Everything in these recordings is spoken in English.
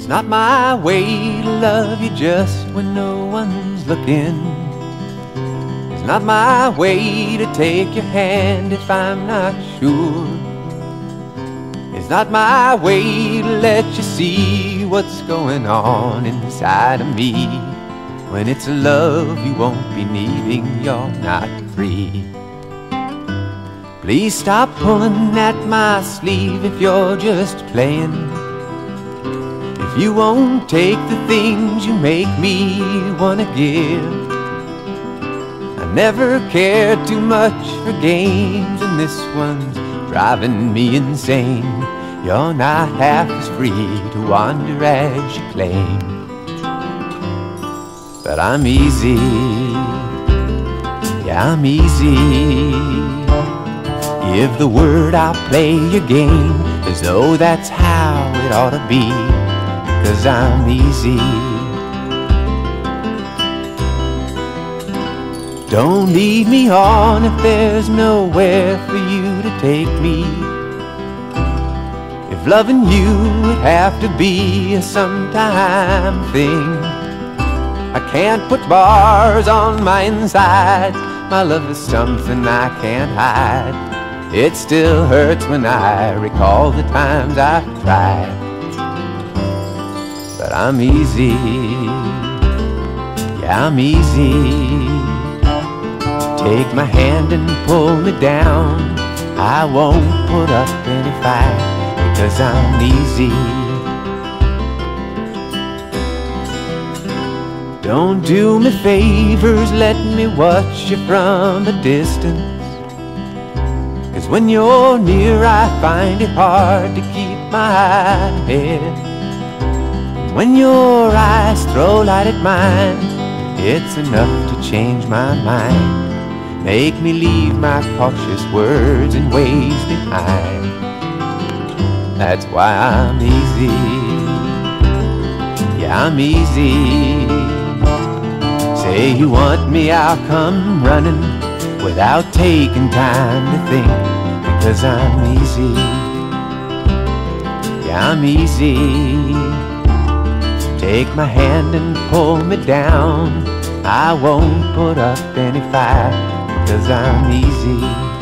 It's not my way to love you just when no one's looking. It's not my way to take your hand if I'm not sure. It's not my way to let you see what's going on inside of me. When it's love you won't be needing, you're not free. Please stop pulling at my sleeve if you're just playing. If you won't take the things you make me wanna give. I never cared too much for games, and this one's driving me insane. You're not half as free to wander as you claim. But I'm easy, yeah, I'm easy. Give the word, I'll play your game as though that's how it ought to be, 'cause I'm easy. Don't lead me on if there's nowhere for you to take me. If loving you would have to be a sometime thing, I can't put bars on my inside. My love is something I can't hide. It still hurts when I recall the times I've tried. But I'm easy, yeah, I'm easy. Take my hand and pull me down. I won't put up any fight, because I'm easy. Don't do me favors, let me watch you from a distance. 'Cause when you're near I find it hard to keep my head. When your eyes throw light at mine, it's enough to change my mind. Make me leave my cautious words and ways behind. That's why I'm easy, yeah, I'm easy. Say you want me, I'll come running without taking time to think, because I'm easy, yeah, I'm easy. Take my hand and pull me down. I won't put up any fight, because I'm easy,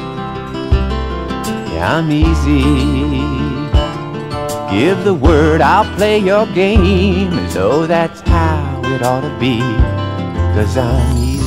yeah, I'm easy. Give the word, I'll play your game as though that's how it ought to be, 'cause I'm easy.